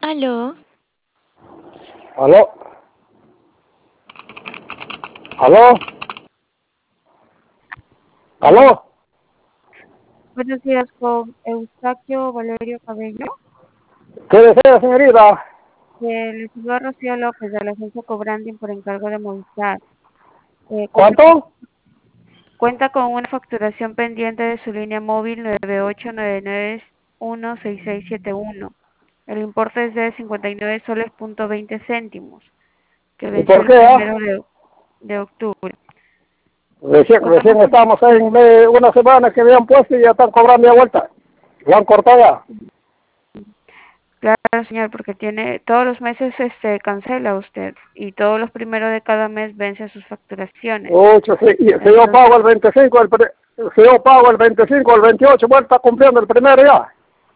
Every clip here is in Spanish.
Aló, ¿Aló? ¿Aló? ¿Aló? Buenos días, con Eustaquio Valerio Cabello. ¿Qué desea, señorita? Le saluda Rocío López de la agencia Cobranding por encargo de Movistar. ¿Cuánto? Cuenta con una facturación pendiente de su línea móvil 9899-16671. El importe es de 59 soles punto 20 céntimos, que ¿Y venció por el qué, primero de octubre. Contamos Recién con estamos en una semana que habían puesto y ya están cobrando de vuelta. Lo han cortado ya. Claro, señor, porque todos los meses cancela usted y todos los primeros de cada mes vence sus facturaciones. Ocho, si yo pago Entonces, el 25, si yo pago el 25, el 28, bueno, está cumpliendo el primero ya.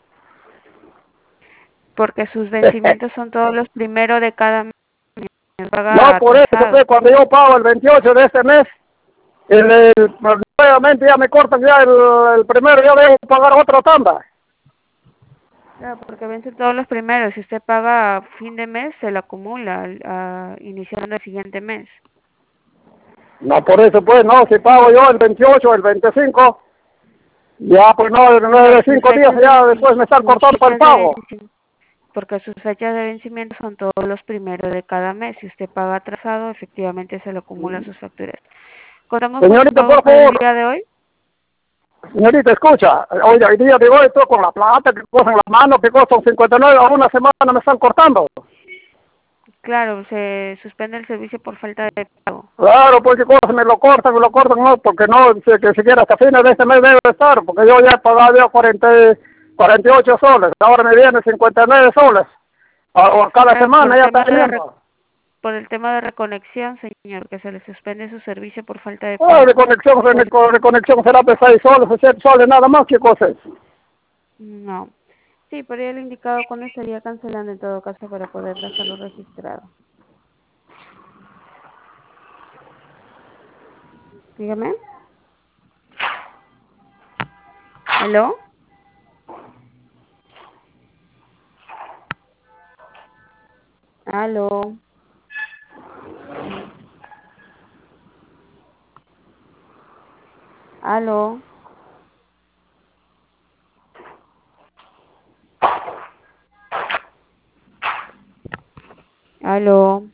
porque sus vencimientos son todos los primeros de cada mes, paga No, por eso, atrasado. pues, cuando yo pago el 28 de este mes, nuevamente ya me cortan ya el primero, ya debo pagar otra tanda. Claro, porque vence todos los primeros. Si usted paga a fin de mes, se lo acumula iniciando el siguiente mes. No, por eso, pues, no, si pago yo el 28, el 25, ya, pues no, No, de sus 5 días fechas de ya después me están sus cortando para el fechas de pago. vencimiento, porque sus fechas de vencimiento son todos los primeros de cada mes. Si usted paga atrasado, efectivamente se lo acumula sus facturas. Contamos con su Señorita, pago por para el favor, día de hoy. señorita, escucha, oye, hoy día de hoy estoy con la plata que cogen las manos, que costan 59, a una semana me están cortando. Claro, se suspende el servicio por falta de pago. Claro, porque cosas me lo cortan, no, porque no, que siquiera hasta fines de este mes debe estar, porque yo ya he pagado ya 48 soles, ahora me vienen 59 soles, a cada Claro, semana ya está viniendo. por el tema de reconexión, señor, que se le suspende su servicio por falta de Ah, pago. de conexión será de 6 soles o 7 soles, nada más, ¿qué cosa es? No. Sí, pero ya le he indicado cuándo estaría cancelando en todo caso para poder dejarlo registrado. Dígame. ¿Aló? ¿Aló? ¿Aló? ¿Aló?